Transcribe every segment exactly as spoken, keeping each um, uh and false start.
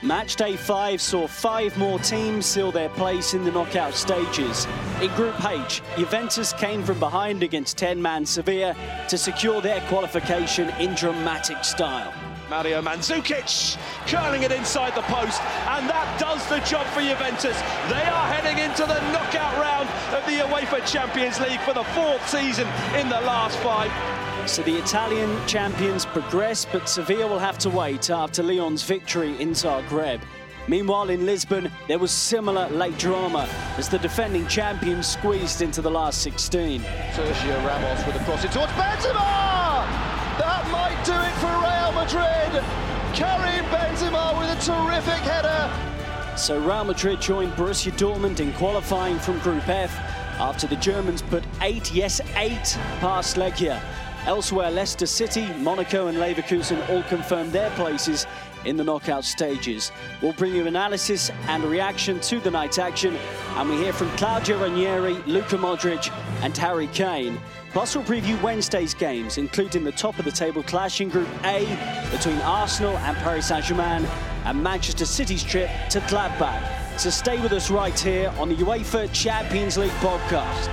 Match day five saw five more teams seal their place in the knockout stages. In Group H, Juventus came from behind against ten-man Sevilla to secure their qualification in dramatic style. Mario Mandzukic curling it inside the post, and that does the job for Juventus. They are heading into the knockout round of the UEFA Champions League for the fourth season in the last five. So the Italian champions progress, but Sevilla will have to wait after Lyon's victory in Zagreb. Meanwhile, in Lisbon, there was similar late drama as the defending champions squeezed into the last sixteen. Sergio Ramos with a cross in towards Benzema! That might do it for Real Madrid. Karim Benzema with a terrific header. So Real Madrid joined Borussia Dortmund in qualifying from Group F after the Germans put eight, yes, eight past Legia. Elsewhere, Leicester City, Monaco and Leverkusen all confirmed their places in the knockout stages. We'll bring you analysis and reaction to the night's action, and we hear from Claudio Ranieri, Luka Modric and Harry Kane. Plus, we'll preview Wednesday's games, including the top-of-the-table clash in Group A between Arsenal and Paris Saint-Germain and Manchester City's trip to Gladbach. So stay with us right here on the UEFA Champions League podcast.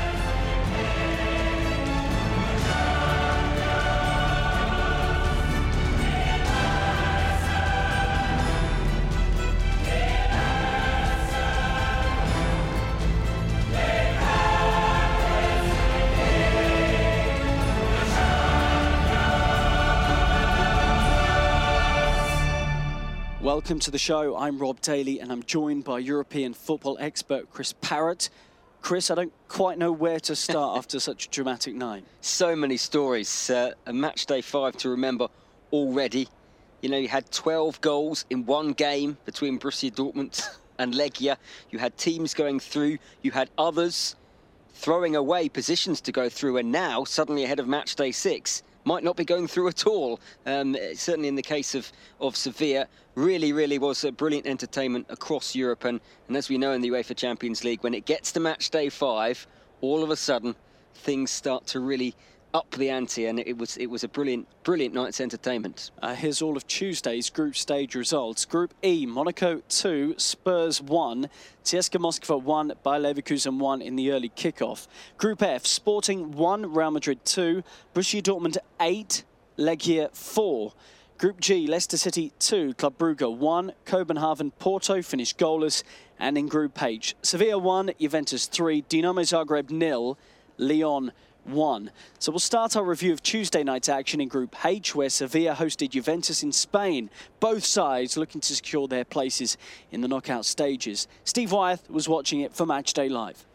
Welcome to the show. I'm Rob Daly and I'm joined by European football expert Chris Parrott. Chris, I don't quite know where to start after such a dramatic night. So many stories. Uh, a match day five to remember already. You know, you had twelve goals in one game between Borussia Dortmund and Legia. You had teams going through. You had others throwing away positions to go through. And now, suddenly ahead of match day six, might not be going through at all. Um, certainly in the case of, of Sevilla, really, really was a brilliant entertainment across Europe. And, and as we know in the UEFA Champions League, when it gets to match day five, all of a sudden, things start to really up the ante. And it was it was a brilliant, brilliant night's entertainment. Uh, here's all of Tuesday's group stage results. Group E, Monaco two, Spurs one, C S K A Moscow one, Bayer Leverkusen one in the early kickoff. Group F, Sporting one, Real Madrid two, Borussia Dortmund eight, Legia four. Group G, Leicester City two, Club Brugge one, Copenhagen Porto finished goalless. And in Group H, Sevilla one, Juventus three, Dinamo Zagreb nil, Lyon one. So we'll start our review of Tuesday night's action in Group H, where Sevilla hosted Juventus in Spain. Both sides looking to secure their places in the knockout stages. Steve Wyeth was watching it for Matchday Live.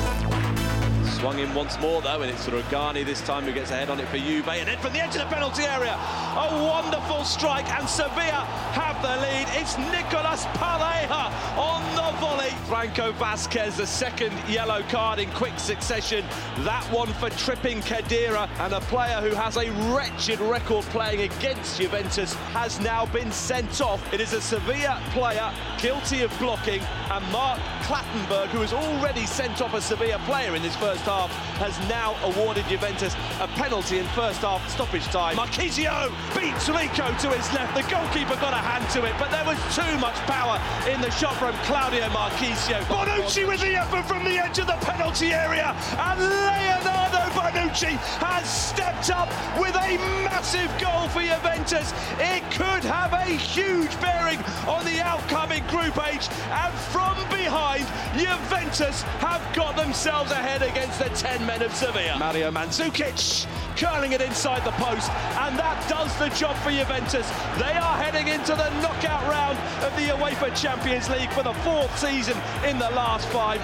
Swung in once more though, and it's Rugani this time who gets a head on it for Juve, and then from the edge of the penalty area, a wonderful strike, and Sevilla have the lead. It's Nicolas Pareja on the volley. Franco Vasquez, the second yellow card in quick succession. That one for tripping Khedira, and a player who has a wretched record playing against Juventus has now been sent off. It is a Sevilla player guilty of blocking, and Mark Clattenburg, who has already sent off a Sevilla player in this first half, has now awarded Juventus a penalty in first half stoppage time. Marchisio beats Rico to his left. The goalkeeper got a hand to it, but there was too much power in the shot from Claudio Marchisio. Bonucci with the effort from the edge of the penalty area, and Leonardo Bonucci has stepped up with a massive goal for Juventus. It could have a huge bearing on the outcome in Group H, and from behind, Juventus have got themselves ahead against the ten men of Sevilla. Mario Mandzukic curling it inside the post, and that does the job for Juventus. They are heading into the knockout round of the UEFA Champions League for the fourth season in the last five.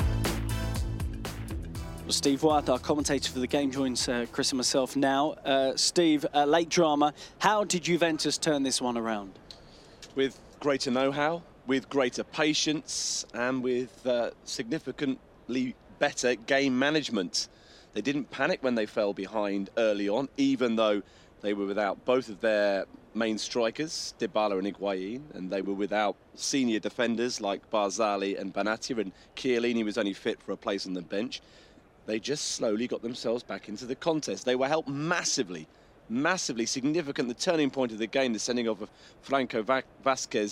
Well, Steve Wyeth, our commentator for the game, joins uh, Chris and myself now. Uh, Steve, uh, late drama. How did Juventus turn this one around? With greater know-how, with greater patience, and with uh, significantly better game management. They didn't panic when they fell behind early on, even though they were without both of their main strikers, Dybala and Higuain, and they were without senior defenders like Barzali and Benatia, and Chiellini was only fit for a place on the bench. They just slowly got themselves back into the contest. They were helped massively, massively significant. The turning point of the game, the sending off of Franco Vasquez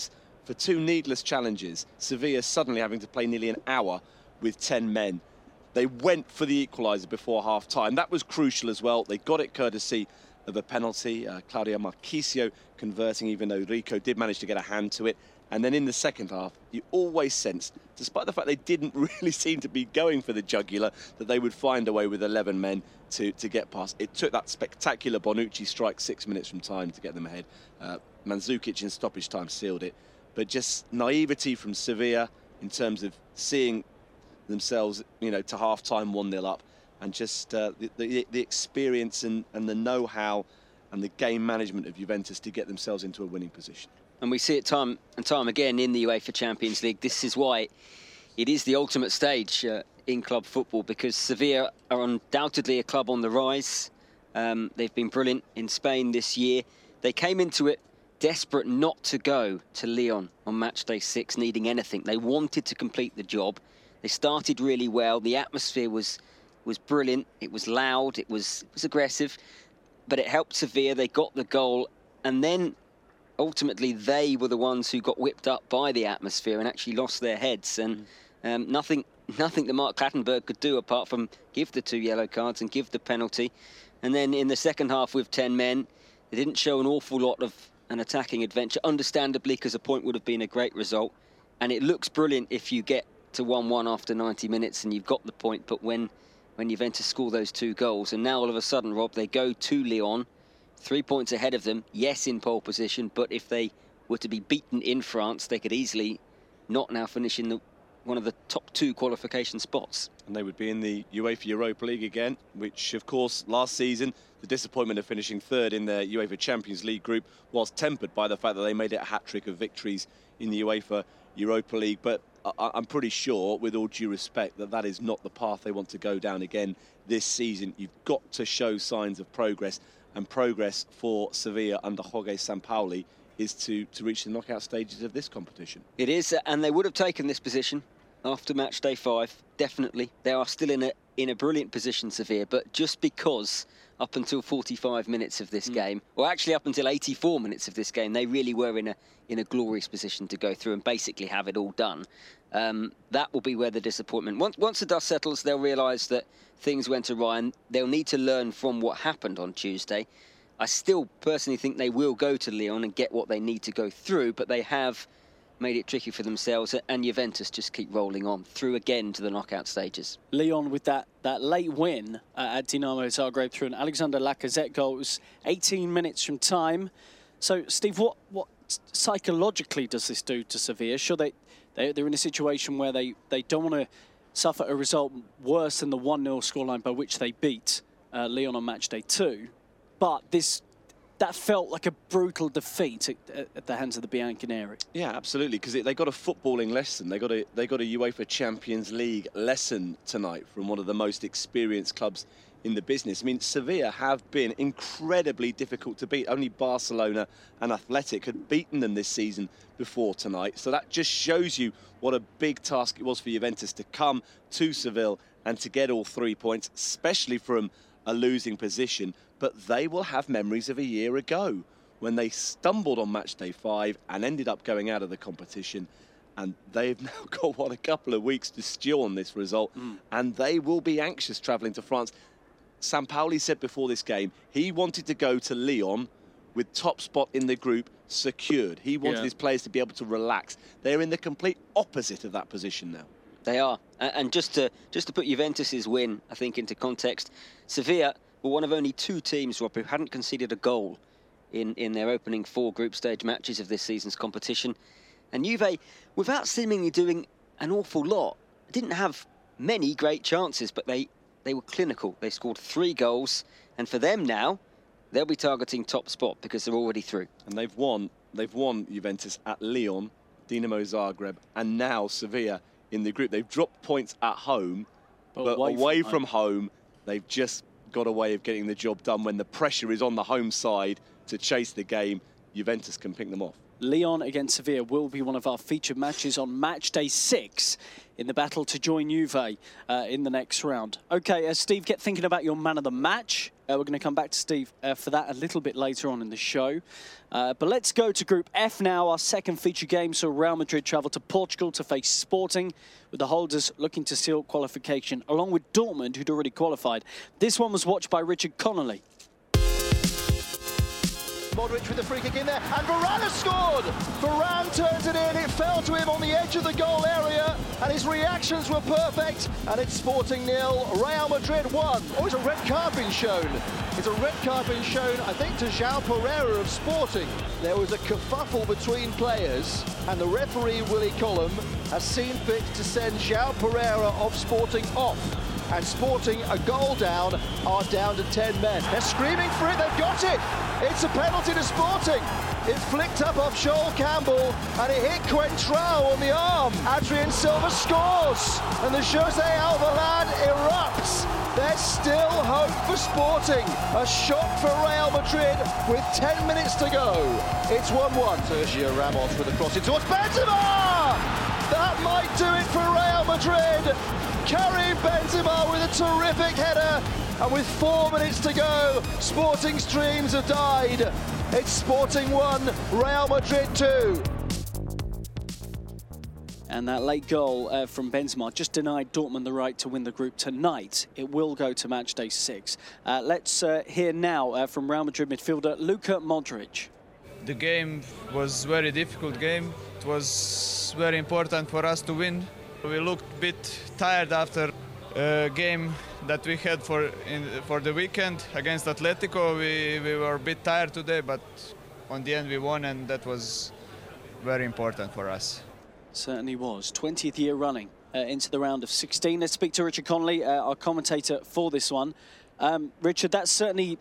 for two needless challenges, Sevilla suddenly having to play nearly an hour with ten men. They went for the equaliser before half-time. That was crucial as well. They got it courtesy of a penalty. Uh, Claudio Marchisio converting, even though Rico did manage to get a hand to it. And then in the second half, you always sensed, despite the fact they didn't really seem to be going for the jugular, that they would find a way with eleven men to, to get past. It took that spectacular Bonucci strike six minutes from time to get them ahead. Uh, Mandzukic in stoppage time sealed it. But just naivety from Sevilla in terms of seeing themselves, you know, to half-time one nil up, and just uh, the, the, the experience and, and the know-how and the game management of Juventus to get themselves into a winning position. And we see it time and time again in the UEFA Champions League. This is why it is the ultimate stage uh, in club football, because Sevilla are undoubtedly a club on the rise. Um, they've been brilliant in Spain this year. They came into it desperate not to go to Lyon on match day six, needing anything. They wanted to complete the job. They started really well. The atmosphere was was brilliant. It was loud. It was, it was aggressive. But it helped Sevilla. They got the goal. And then ultimately they were the ones who got whipped up by the atmosphere and actually lost their heads. And um, nothing nothing that Mark Clattenburg could do apart from give the two yellow cards and give the penalty. And then in the second half with ten men, they didn't show an awful lot of an attacking adventure, understandably, because a point would have been a great result. And it looks brilliant if you get to one one after ninety minutes and you've got the point. But when, when Juventus score those two goals, and now all of a sudden, Rob, they go to Lyon, three points ahead of them, yes, in pole position, but if they were to be beaten in France, they could easily not now finish in the, one of the top two qualification spots. And they would be in the UEFA Europa League again, which, of course, last season, the disappointment of finishing third in the UEFA Champions League group was tempered by the fact that they made it a hat-trick of victories in the UEFA Europa League. But I I'm pretty sure, with all due respect, that that is not the path they want to go down again this season. You've got to show signs of progress, and progress for Sevilla under Jorge Sampaoli is to, to reach the knockout stages of this competition. It is, and they would have taken this position after match day five, definitely. They are still in a in a brilliant position, Sevilla, but just because up until forty-five minutes of this mm. game, or actually up until eighty-four minutes of this game, they really were in a in a glorious position to go through and basically have it all done. Um, that will be where the disappointment. Once once the dust settles, they'll realise that things went awry, and they'll need to learn from what happened on Tuesday. I still personally think they will go to Lyon and get what they need to go through, but they have made it tricky for themselves, and Juventus just keep rolling on through again to the knockout stages. Lyon with that, that late win uh, at Dinamo Zagreb through an Alexander Lacazette goal. It was eighteen minutes from time. So, Steve, what, what psychologically does this do to Sevilla? Sure, they, they, they're in a situation where they, they don't want to suffer a result worse than the one nil scoreline by which they beat uh, Lyon on match day two. But this... that felt like a brutal defeat at, at the hands of the Bianconeri. Yeah, absolutely, because they got a footballing lesson. They got a they got a UEFA Champions League lesson tonight from one of the most experienced clubs in the business. I mean, Sevilla have been incredibly difficult to beat. Only Barcelona and Athletic had beaten them this season before tonight. So that just shows you what a big task it was for Juventus to come to Seville and to get all three points, especially from a losing position. But they will have memories of a year ago when they stumbled on match day five and ended up going out of the competition. And they've now got, what, a couple of weeks to stew on this result. Mm. And they will be anxious travelling to France. Sampaoli said before this game he wanted to go to Lyon with top spot in the group secured. He wanted yeah. his players to be able to relax. They're in the complete opposite of that position now. They are. And just to, just to put Juventus's win, I think, into context, Sevilla were one of only two teams, Rob, who hadn't conceded a goal in, in their opening four group stage matches of this season's competition. And Juve, without seemingly doing an awful lot, didn't have many great chances, but they, they were clinical. They scored three goals, and for them now, they'll be targeting top spot because they're already through. And they've won, they've won Juventus at Lyon, Dinamo Zagreb, and now Sevilla in the group. They've dropped points at home, but, but away, away from, from home. home, they've just got a way of getting the job done. When the pressure is on the home side to chase the game, Juventus can pick them off. Lyon against Sevilla will be one of our featured matches on match day six in the battle to join Juve uh, in the next round. Okay, uh, Steve, get thinking about your man of the match. Uh, we're going to come back to Steve uh, for that a little bit later on in the show. Uh, but let's go to Group F now, our second feature game. So Real Madrid travel to Portugal to face Sporting, with the holders looking to seal qualification, along with Dortmund, who'd already qualified. This one was watched by Richard Connolly. Modric with the free kick in there, and Varane has scored! Varane turns it in, it fell to him on the edge of the goal area, and his reactions were perfect, and it's Sporting nil, Real Madrid one. Oh, it's a red card being shown. It's a red card being shown, I think, to João Pereira of Sporting. There was a kerfuffle between players, and the referee, Willie Collum, has seen fit to send João Pereira of Sporting off. And Sporting, a goal down, are down to ten men. They're screaming for it, they've got it! It's a penalty to Sporting. It flicked up off Joel Campbell, and it hit Coentrao on the arm. Adrien Silva scores, and the Jose Alvalade erupts. There's still hope for Sporting. A shot for Real Madrid with ten minutes to go. It's one one. Sergio Ramos with a cross in towards Benzema! That might do it for Real Madrid. Karim Benzema with a terrific header, and with four minutes to go, Sporting's dreams have died. It's Sporting one, Real Madrid two. And that late goal uh, from Benzema just denied Dortmund the right to win the group tonight. It will go to match day six. Uh, let's uh, hear now uh, from Real Madrid midfielder Luka Modric. The game was a very difficult game. It was very important for us to win. We looked a bit tired after a game that we had for in, for the weekend against Atletico. We, we were a bit tired today, but on the end we won, and that was very important for us. Certainly was. twentieth year running uh, into the round of sixteen. Let's speak to Richard Connolly, uh, our commentator for this one. Um, Richard, that's certainly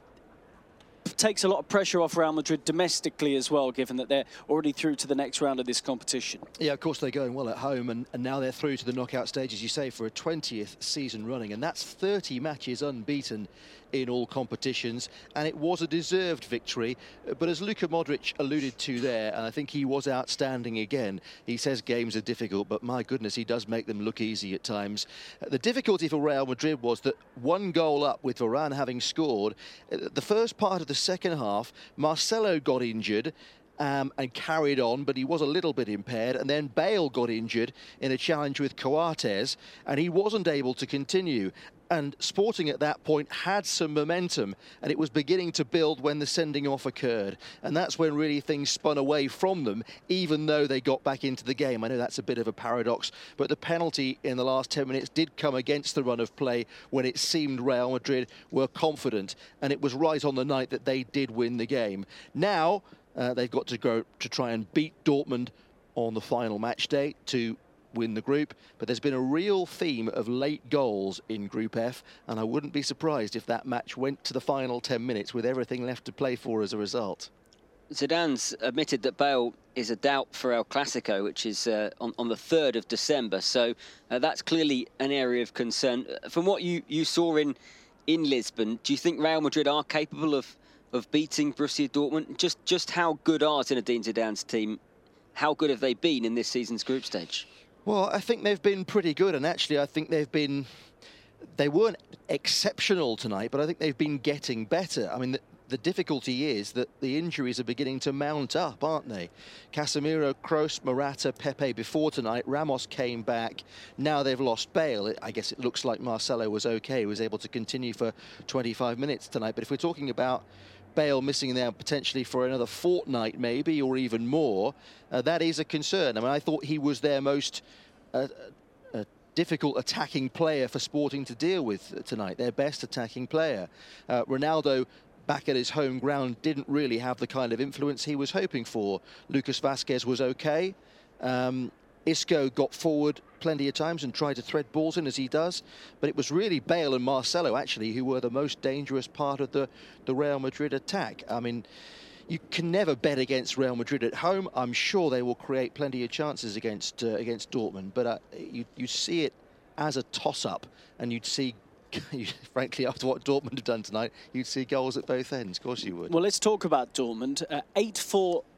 takes a lot of pressure off Real Madrid domestically as well, given that they're already through to the next round of this competition. Yeah, of course they're going well at home, and, and now they're through to the knockout stage, as you say, for a twentieth season running, and that's thirty matches unbeaten in all competitions, and it was a deserved victory. But as Luka Modric alluded to there, and I think he was outstanding again, he says games are difficult, but my goodness, he does make them look easy at times. The difficulty for Real Madrid was that one goal up with Varane having scored, the first part of the second half, Marcelo got injured Um, and carried on, but he was a little bit impaired, and then Bale got injured in a challenge with Coates, and he wasn't able to continue. And Sporting at that point had some momentum, and it was beginning to build when the sending off occurred, and that's when really things spun away from them, even though they got back into the game. I know that's a bit of a paradox, but the penalty in the last ten minutes did come against the run of play when it seemed Real Madrid were confident, and it was right on the night that they did win the game. Now Uh, they've got to go to try and beat Dortmund on the final match day to win the group. But there's been a real theme of late goals in Group F, and I wouldn't be surprised if that match went to the final ten minutes with everything left to play for as a result. Zidane's admitted that Bale is a doubt for El Clasico, which is uh, on, on the third of December. So uh, that's clearly an area of concern. From what you, you saw in, in Lisbon, do you think Real Madrid are capable of of beating Borussia Dortmund? Just just how good are Zinedine Zidane's team? How good have they been in this season's group stage? Well, I think they've been pretty good, and actually I think they've been... They weren't exceptional tonight, but I think they've been getting better. I mean, the, the difficulty is that the injuries are beginning to mount up, aren't they? Casemiro, Kroos, Morata, Pepe before tonight. Ramos came back. Now they've lost Bale. I guess it looks like Marcelo was okay. He was able to continue for twenty-five minutes tonight. But if we're talking about Bale missing there potentially for another fortnight maybe, or even more, uh, that is a concern. I mean, I thought he was their most uh, uh, difficult attacking player for Sporting to deal with tonight, their best attacking player. Uh, Ronaldo, back at his home ground, didn't really have the kind of influence he was hoping for. Lucas Vazquez was okay. Um, Isco got forward plenty of times and tried to thread balls in, as he does, but it was really Bale and Marcelo actually who were the most dangerous part of the, the Real Madrid attack. I mean, you can never bet against Real Madrid at home. I'm sure they will create plenty of chances against uh, against Dortmund, but uh, you, you see it as a toss-up, and you'd see, frankly, after what Dortmund have done tonight, you'd see goals at both ends. Of course you would. Well, let's talk about Dortmund. eight four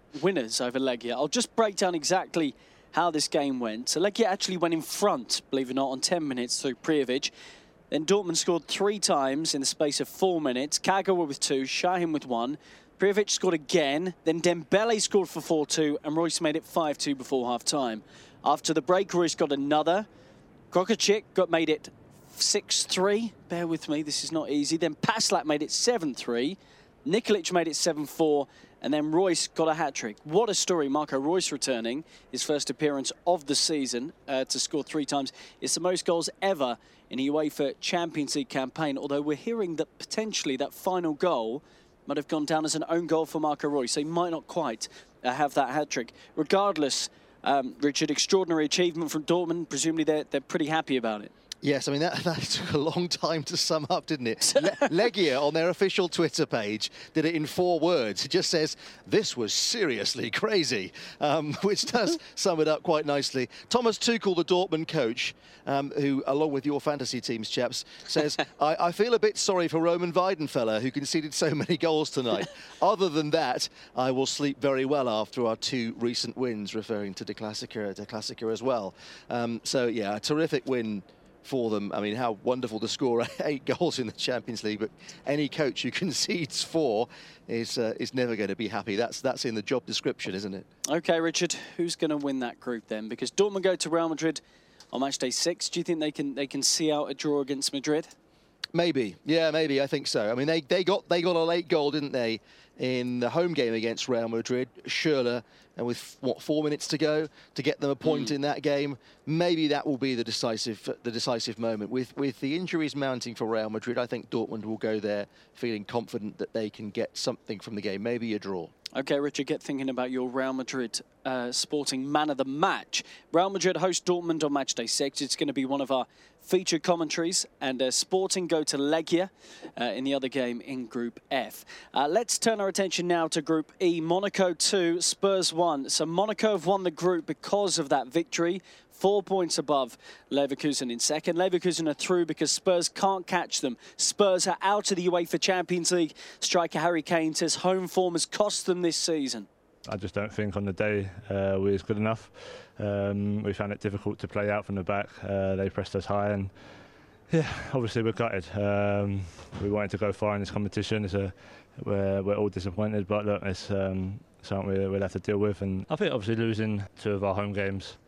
winners over Legia. I'll just break down exactly how this game went. So Legia actually went in front, believe it or not, on ten minutes through Prijovic. Then Dortmund scored three times in the space of four minutes. Kagawa with two, Şahin with one. Prijovic scored again. Then Dembele scored for four two, and Royce made it five two before half-time. After the break, Royce got another. Krokacic got made it six three. Bear with me, this is not easy. Then Paslak made it seven three. Nikolic made it seven four. And then Royce got a hat-trick. What a story. Marco Royce returning, his first appearance of the season uh, to score three times. It's the most goals ever in a UEFA Champions League campaign, although we're hearing that potentially that final goal might have gone down as an own goal for Marco Royce, so he might not quite uh, have that hat-trick. Regardless, um, Richard, extraordinary achievement from Dortmund. Presumably they're, they're pretty happy about it. Yes, I mean, that, that took a long time to sum up, didn't it? Le Legia, on their official Twitter page, did it in four words. It just says, this was seriously crazy, um, which does sum it up quite nicely. Thomas Tuchel, the Dortmund coach, um, who, along with your fantasy teams, chaps, says, I, I feel a bit sorry for Roman Weidenfeller, who conceded so many goals tonight. Other than that, I will sleep very well after our two recent wins, referring to De Klassiker, De Klassiker as well. Um, so, yeah, a terrific win for them. I mean, how wonderful to score eight goals in the Champions League, but any coach who concedes four is uh, is never going to be happy. That's that's in the job description, isn't it? Okay, Richard, who's going to win that group then? Because Dortmund go to Real Madrid on match day six. Do you think they can they can see out a draw against Madrid? Maybe, yeah, maybe. I think so. I mean, they they got they got a late goal, didn't they, in the home game against Real Madrid? Schürrle, and with what four minutes to go to get them a point mm. in that game, maybe that will be the decisive the decisive moment. With with the injuries mounting for Real Madrid, I think Dortmund will go there feeling confident that they can get something from the game, maybe a draw. Okay, Richard, get thinking about your Real Madrid uh, sporting man of the match. Real Madrid host Dortmund on match day six. It's going to be one of our featured commentaries, and uh, Sporting go to Legia uh, in the other game in Group F. Uh, let's turn our attention now to Group E. Monaco two, Spurs one. So Monaco have won the group because of that victory. Four points above Leverkusen in second. Leverkusen are through because Spurs can't catch them. Spurs are out of the UEFA Champions League. Striker Harry Kane says home form has cost them this season. I just don't think on the day uh, we was good enough. Um, we found it difficult to play out from the back. Uh, they pressed us high, and yeah, obviously we're gutted. Um, we wanted to go far in this competition. It's a, we're, we're all disappointed, but look, it's um, something we, we'll have to deal with. And I think obviously losing two of our home games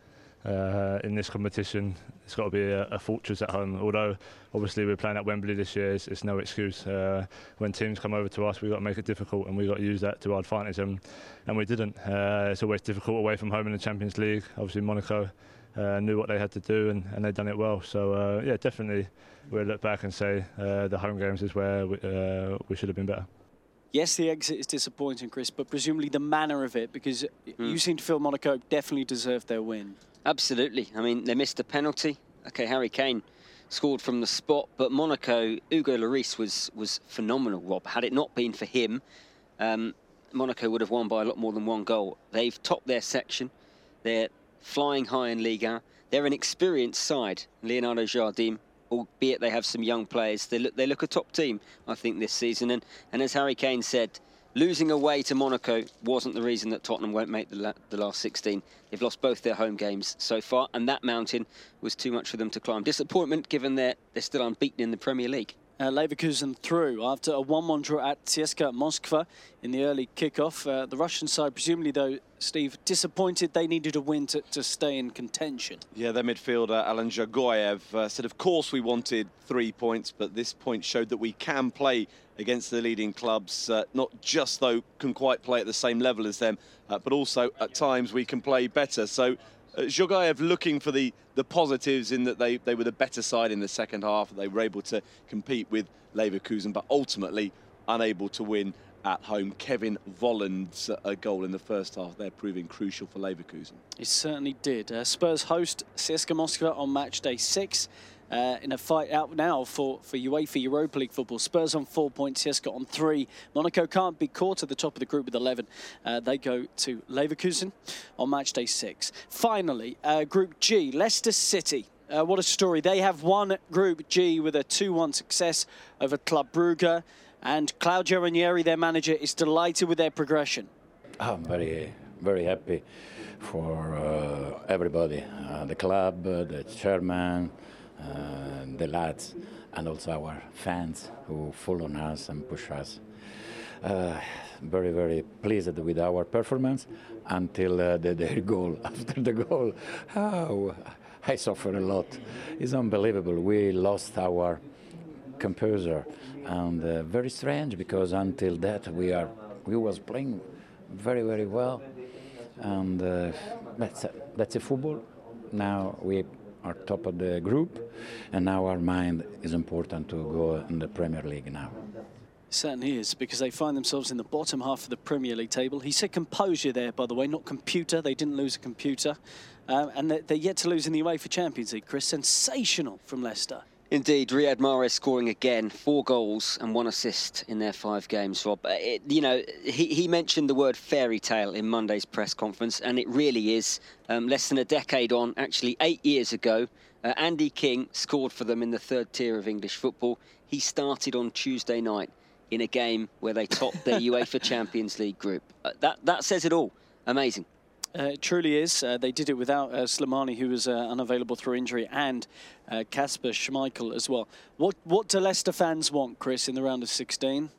Uh, in this competition, it's got to be a, a fortress at home. Although obviously we're playing at Wembley this year, it's, it's no excuse. Uh, when teams come over to us, we've got to make it difficult, and we've got to use that to our advantage, and, and we didn't. Uh, it's always difficult away from home in the Champions League. Obviously Monaco uh, knew what they had to do, and, and they've done it well. So uh, yeah, definitely we'll look back and say uh, the home games is where we, uh, we should have been better. Yes, the exit is disappointing, Chris, but presumably the manner of it, because mm. you seem to feel Monaco definitely deserved their win. Absolutely. I mean, they missed a penalty. OK, Harry Kane scored from the spot, but Monaco, Hugo Lloris was, was phenomenal, Rob. Had it not been for him, um, Monaco would have won by a lot more than one goal. They've topped their section. They're flying high in Liga. They're an experienced side. Leonardo Jardim, albeit they have some young players, they look, they look a top team, I think, this season. And, and as Harry Kane said, losing away to Monaco wasn't the reason that Tottenham won't make the, la the last sixteen. They've lost both their home games so far, and that mountain was too much for them to climb. Disappointment, given they're, they're still unbeaten in the Premier League. Uh, Leverkusen through after a one one draw at C S K A Moskva in the early kickoff. Uh, the Russian side, presumably, though, Steve, disappointed they needed a win to, to stay in contention. Yeah, their midfielder, Alan Jagoyev, uh, said, of course we wanted three points, but this point showed that we can play against the leading clubs, uh, not just, though, can quite play at the same level as them, uh, but also at times we can play better. So uh, Jagoyev looking for the, the positives in that they, they were the better side in the second half. They were able to compete with Leverkusen, but ultimately unable to win at home. Kevin Volland's uh, goal in the first half there proving crucial for Leverkusen. It certainly did. Uh, Spurs host C S K A Moskva on match day six. Uh, in a fight out now for, for UEFA Europa League football. Spurs on four points, C S K A on three. Monaco can't be caught at the top of the group with eleven. Uh, they go to Leverkusen on match day six. Finally, uh, Group G, Leicester City. Uh, what a story. They have won Group G with a two one success over Club Brugge. And Claudio Ranieri, their manager, is delighted with their progression. I'm very, very happy for uh, everybody, uh, the club, uh, the chairman, uh, the lads, and also our fans who follow us and push us. Uh, very, very pleased with our performance until uh, the, the goal. After the goal, oh, I suffer a lot. It's unbelievable. We lost our composure, and uh, very strange because until that we are we was playing very, very well, and uh, that's a, that's a football. Now we are top of the group, and now our mind is important to go in the Premier League now. It certainly is, because they find themselves in the bottom half of the Premier League table. He said composure there, by the way, not computer. They didn't lose a computer. Um, and they're, they're yet to lose in the UEFA Champions League, Chris. Sensational from Leicester. Indeed, Riyad Mahrez scoring again, four goals and one assist in their five games, Rob. It, you know, he, he mentioned the word fairy tale in Monday's press conference, and it really is. Um, less than a decade on, actually eight years ago, uh, Andy King scored for them in the third tier of English football. He started on Tuesday night in a game where they topped their UEFA Champions League group. Uh, that, that says it all. Amazing. Uh, it truly is. Uh, they did it without uh, Slimani, who was uh, unavailable through injury, and uh, Kasper Schmeichel as well. What what do Leicester fans want, Chris, in the round of sixteen?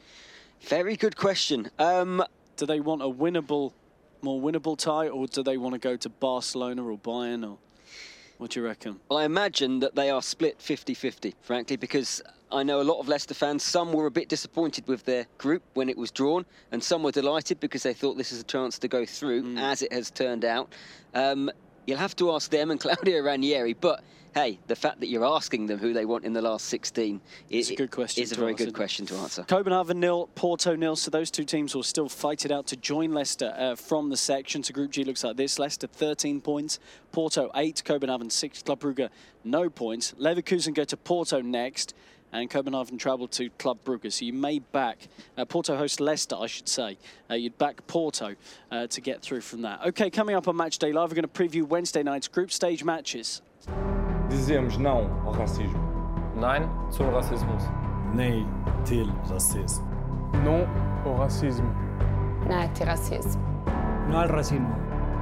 Very good question. Um, do they want a winnable, more winnable tie, or do they want to go to Barcelona or Bayern? Or what do you reckon? I imagine that they are split fifty fifty, frankly, because I know a lot of Leicester fans, some were a bit disappointed with their group when it was drawn, and some were delighted because they thought this is a chance to go through, mm. as it has turned out. Um, you'll have to ask them and Claudio Ranieri, but hey, the fact that you're asking them who they want in the last sixteen is a good question. Is a very good question to answer. Copenhagen nil, Porto nil. So those two teams will still fight it out to join Leicester uh, from the section. So Group G looks like this: Leicester thirteen points, Porto eight, Copenhagen six, Club Brugge no points. Leverkusen go to Porto next, and Copenhagen travel to Club Brugge. So you may back uh, Porto host Leicester, I should say. Uh, you'd back Porto uh, to get through from that. Okay, coming up on Match Day Live, we're going to preview Wednesday night's group stage matches. Dizemos não ao racismo. Nein zum Rassismus. Nej till rasism. Non au racisme. Nej till rasism. No al racismo.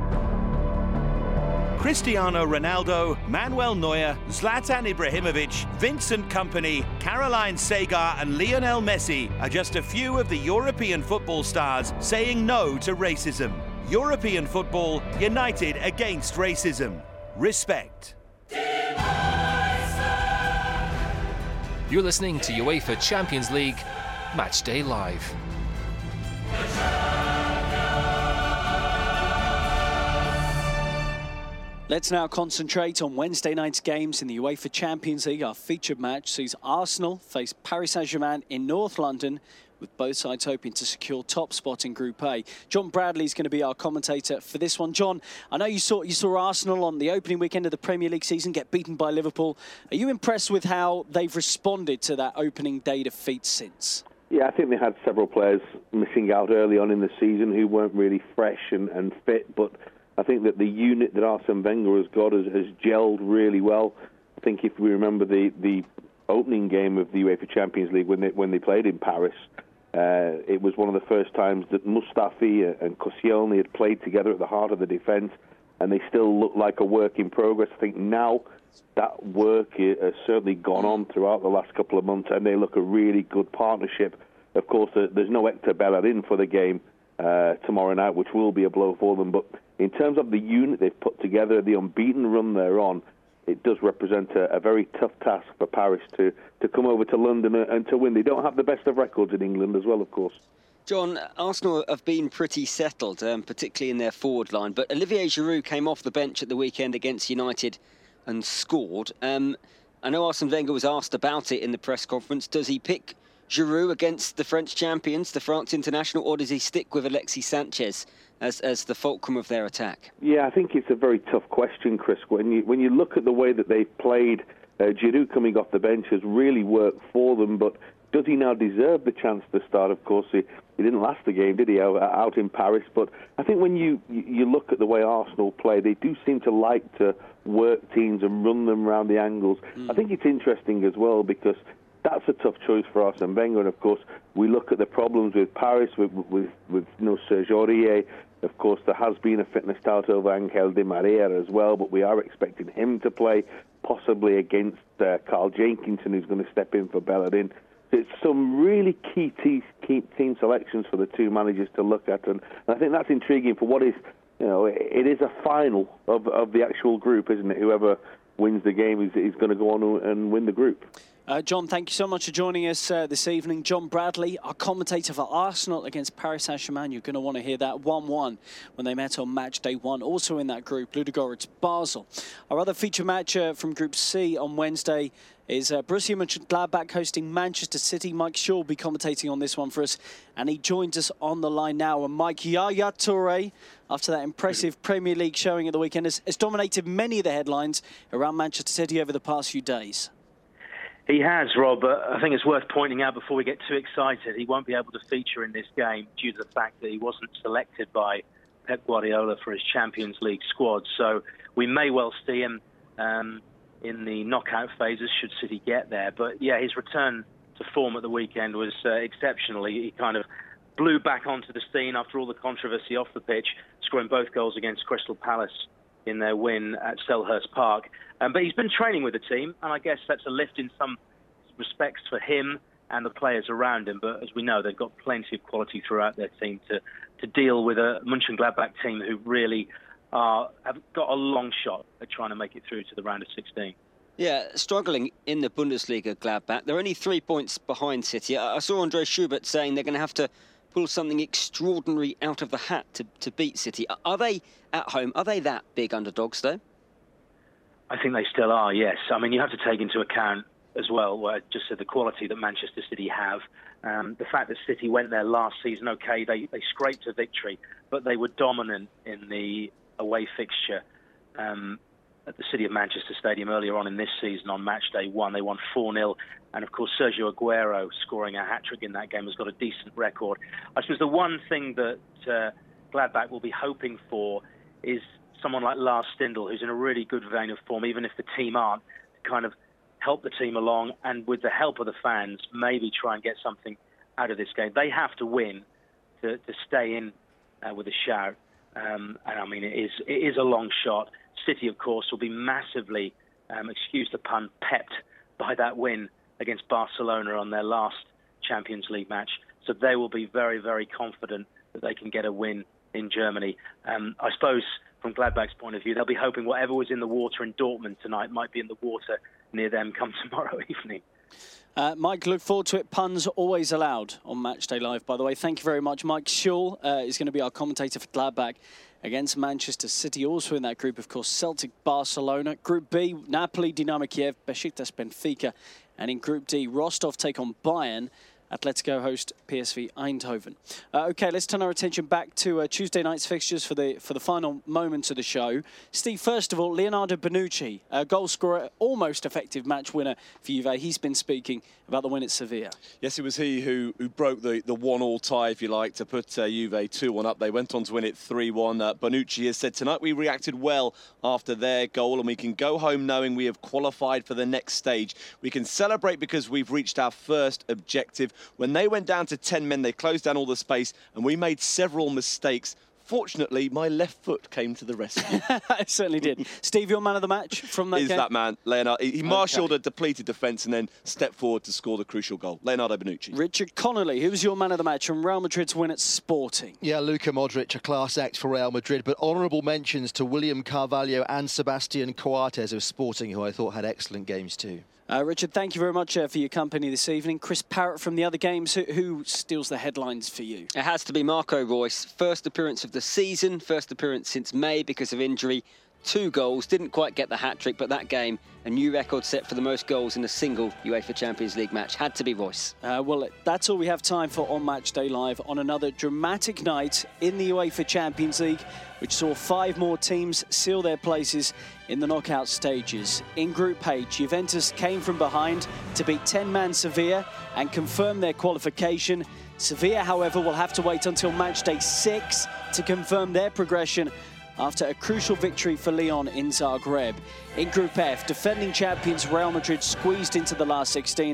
Cristiano Ronaldo, Manuel Neuer, Zlatan Ibrahimovic, Vincent Kompany, Caroline Segar and Lionel Messi are just a few of the European football stars saying no to racism. European football united against racism. Respect. You're listening to UEFA Champions League Match Day Live. Let's now concentrate on Wednesday night's games in the UEFA Champions League. Our featured match sees Arsenal face Paris Saint-Germain in North London, with both sides hoping to secure top spot in Group A. John Bradley is going to be our commentator for this one. John, I know you saw you saw Arsenal on the opening weekend of the Premier League season get beaten by Liverpool. Are you impressed with how they've responded to that opening day defeat since? Yeah, I think they had several players missing out early on in the season who weren't really fresh and, and fit, but I think that the unit that Arsene Wenger has got has, has gelled really well. I think if we remember the, the opening game of the UEFA Champions League when they, when they played in Paris, uh, it was one of the first times that Mustafi and Koscielny had played together at the heart of the defence, and they still look like a work in progress. I think now that work has certainly gone on throughout the last couple of months, and they look a really good partnership. Of course, there's no Hector Bellerin for the game uh, tomorrow night, which will be a blow for them, but in terms of the unit they've put together, the unbeaten run they're on, it does represent a, a very tough task for Paris to, to come over to London and to win. They don't have the best of records in England as well, of course. John, Arsenal have been pretty settled, um, particularly in their forward line, but Olivier Giroud came off the bench at the weekend against United and scored. Um, I know Arsene Wenger was asked about it in the press conference. Does he pick Giroud against the French champions, the France international, or does he stick with Alexis Sanchez as, as the fulcrum of their attack? Yeah, I think it's a very tough question, Chris. When you when you look at the way that they've played, uh, Giroud coming off the bench has really worked for them, but does he now deserve the chance to start? Of course, he, he didn't last the game, did he, out in Paris? But I think when you, you look at the way Arsenal play, they do seem to like to work teams and run them around the angles. Mm. I think it's interesting as well because that's a tough choice for Arsene Wenger. And of course, we look at the problems with Paris, with with, with you know, Serge Aurier. Of course, there has been a fitness doubt over Angel Di Maria as well, but we are expecting him to play, possibly against uh, Carl Jenkinson, who's going to step in for Bellerin. It's some really key, te- key team selections for the two managers to look at, and, and I think that's intriguing for what is, you know, it, it is a final of, of the actual group, isn't it? Whoever wins the game is, is going to go on and win the group. Uh, John, thank you so much for joining us uh, this evening. John Bradley, our commentator for Arsenal against Paris Saint-Germain. You're going to want to hear that one one when they met on match day one. Also in that group, Ludogorets Basel. Our other feature match uh, from Group C on Wednesday is uh, Borussia Mönchengladbach hosting Manchester City. Mike Shaw will be commentating on this one for us, and he joins us on the line now. And Mike, Yaya Toure, after that impressive Premier League showing at the weekend, has, has dominated many of the headlines around Manchester City over the past few days. He has, Rob, but I think it's worth pointing out before we get too excited, he won't be able to feature in this game due to the fact that he wasn't selected by Pep Guardiola for his Champions League squad. So we may well see him um, in the knockout phases should City get there. But yeah, his return to form at the weekend was uh, exceptional. He, he kind of blew back onto the scene after all the controversy off the pitch, scoring both goals against Crystal Palace in their win at Selhurst Park. Um, but he's been training with the team, and I guess that's a lift in some respects for him and the players around him. But as we know, they've got plenty of quality throughout their team to, to deal with a Mönchengladbach team who really are, have got a long shot at trying to make it through to the round of sixteen. Yeah, struggling in the Bundesliga, Gladbach. They're only three points behind City. I saw Andre Schubert saying they're going to have to pull something extraordinary out of the hat to, to beat City. Are they, at home, are they that big underdogs, though? I think they still are, yes. I mean, you have to take into account as well, where just uh, the quality that Manchester City have. Um, the fact that City went there last season, OK, they, they scraped a victory, but they were dominant in the away fixture um, at the City of Manchester Stadium earlier on in this season on match day one. They won four nil. And, of course, Sergio Aguero scoring a hat-trick in that game has got a decent record. I suppose the one thing that uh, Gladbach will be hoping for is someone like Lars Stindl, who's in a really good vein of form, even if the team aren't, to kind of help the team along and, with the help of the fans, maybe try and get something out of this game. They have to win to, to stay in uh, with a shout. Um, and, I mean, it is, it is a long shot. City, of course, will be massively, um, excuse the pun, pepped by that win against Barcelona on their last Champions League match. So they will be very, very confident that they can get a win in Germany. Um, I suppose from Gladbach's point of view, they'll be hoping whatever was in the water in Dortmund tonight might be in the water near them come tomorrow evening. Uh, Mike, look forward to it. Puns always allowed on Matchday Live, by the way. Thank you very much. Mike Schull uh, is going to be our commentator for Gladbach against Manchester City. Also in that group, of course, Celtic, Barcelona. Group B, Napoli, Dynamo Kiev, Besiktas, Benfica. And in Group D, Rostov take on Bayern. Atletico host P S V Eindhoven. Uh, OK, let's turn our attention back to uh, Tuesday night's fixtures for the for the final moments of the show. Steve, first of all, Leonardo Bonucci, a goal scorer, almost effective match winner for Juve. He's been speaking about the win at Sevilla. Yes, it was he who, who broke the, the one-all tie, if you like, to put uh, Juve two one up. They went on to win it three one. Uh, Bonucci has said, tonight we reacted well after their goal, and we can go home knowing we have qualified for the next stage. We can celebrate because we've reached our first objective. When they went down to ten men, they closed down all the space, and we made several mistakes. Fortunately, my left foot came to the rescue. It certainly did. Steve, your man of the match from that Is game? that man, Leonardo. He, he marshalled okay. a depleted defence and then stepped forward to score the crucial goal. Leonardo Bonucci. Richard Connolly, who was your man of the match from Real Madrid's win at Sporting? Yeah, Luka Modric, a class act for Real Madrid, but honourable mentions to William Carvalho and Sebastian Coates of Sporting, who I thought had excellent games too. Uh, Richard, thank you very much uh, for your company this evening. Chris Parrott from the other games, who, who steals the headlines for you? It has to be Marco Reus. First appearance of the season, first appearance since May because of injury. Two goals, didn't quite get the hat-trick, but that game, a new record set for the most goals in a single UEFA Champions League match. Had to be Reus. Uh, well, that's all we have time for on Matchday Live on another dramatic night in the UEFA Champions League, which saw five more teams seal their places in the knockout stages. In Group H, Juventus came from behind to beat ten-man Sevilla and confirm their qualification. Sevilla, however, will have to wait until matchday six to confirm their progression after a crucial victory for Lyon in Zagreb. In Group F, defending champions Real Madrid squeezed into the last sixteen,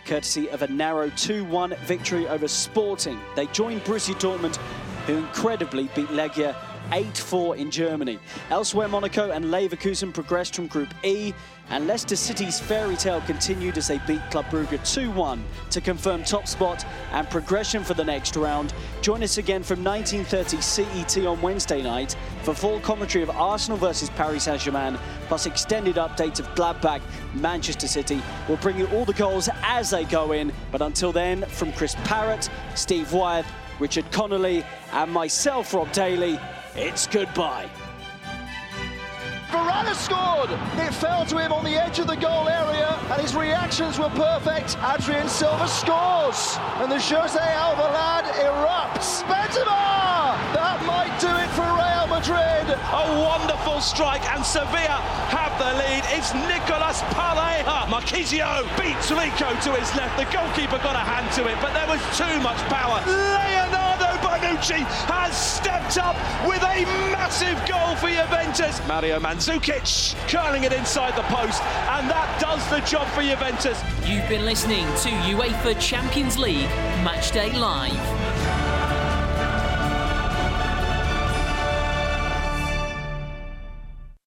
courtesy of a narrow two one victory over Sporting. They joined Borussia Dortmund, who incredibly beat Legia eight four in Germany. Elsewhere, Monaco and Leverkusen progressed from Group E, and Leicester City's fairy tale continued as they beat Club Brugge two one to confirm top spot and progression for the next round. Join us again from nineteen thirty C E T on Wednesday night for full commentary of Arsenal versus Paris Saint-Germain, plus extended updates of Gladbach, Manchester City. We'll bring you all the goals as they go in, but until then, from Chris Parrott, Steve Wyeth, Richard Connolly and myself, Rob Daly, it's goodbye. Varane scored! It fell to him on the edge of the goal area, and his reactions were perfect. Adrien Silva scores, and the Jose Alvalade erupts. Benzema! That might do it for Real Madrid. A wonderful strike, and Sevilla have the lead. It's Nicolas Pareja. Marquisio beats Rico to his left. The goalkeeper got a hand to it, but there was too much power. Leonardo Bonucci has stepped up with a massive goal for Juventus. Mario Mandzukic curling it inside the post, and that does the job for Juventus. You've been listening to UEFA Champions League Matchday Live.